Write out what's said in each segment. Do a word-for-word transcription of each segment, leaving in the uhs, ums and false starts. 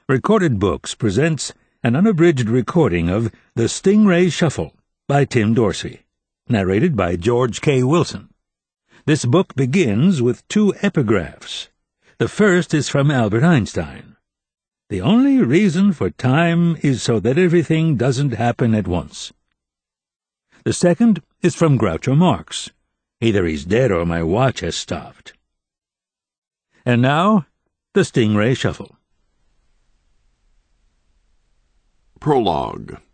Recorded Books presents an unabridged recording of The Stingray Shuffle by Tim Dorsey, narrated by George K. Wilson. This book begins with two epigraphs. The first is from Albert Einstein. The only reason for time is so that everything doesn't happen at once. The second is from Groucho Marx. Either he's dead or my watch has stopped. And now, The Stingray Shuffle. Prologue.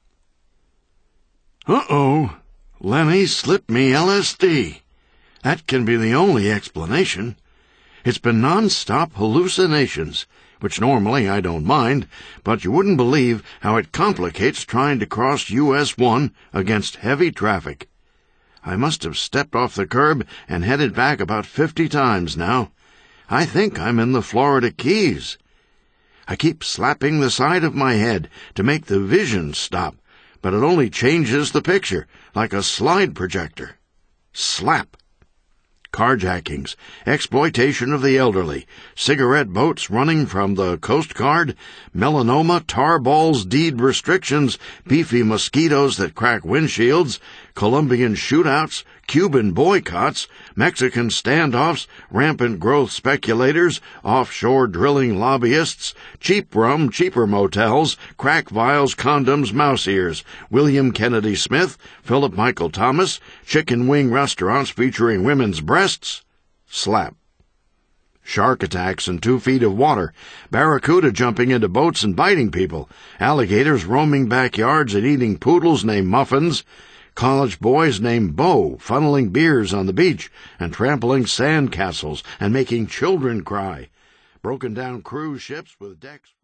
Uh-oh, Lemmy slipped me L S D. That can be the only explanation. It's been non-stop hallucinations, which normally I don't mind, but you wouldn't believe how it complicates trying to cross U S one against heavy traffic. I must have stepped off the curb and headed back about fifty times now. I think I'm in the Florida Keys. I keep slapping the side of my head to make the vision stop, but it only changes the picture, like a slide projector. Slap. Carjackings, exploitation of the elderly, cigarette boats running from the Coast Guard, melanoma, tar balls, deed restrictions, beefy mosquitoes that crack windshields, Colombian shootouts, Cuban boycotts, Mexican standoffs, rampant growth speculators, offshore drilling lobbyists, cheap rum, cheaper motels, crack vials, condoms, mouse ears, William Kennedy Smith, Philip Michael Thomas, chicken wing restaurants featuring women's breasts. Slap. Shark attacks in two feet of water, barracuda jumping into boats and biting people, alligators roaming backyards and eating poodles named Muffins, college boys named Bo funneling beers on the beach and trampling sand castles and making children cry, broken down cruise ships with decks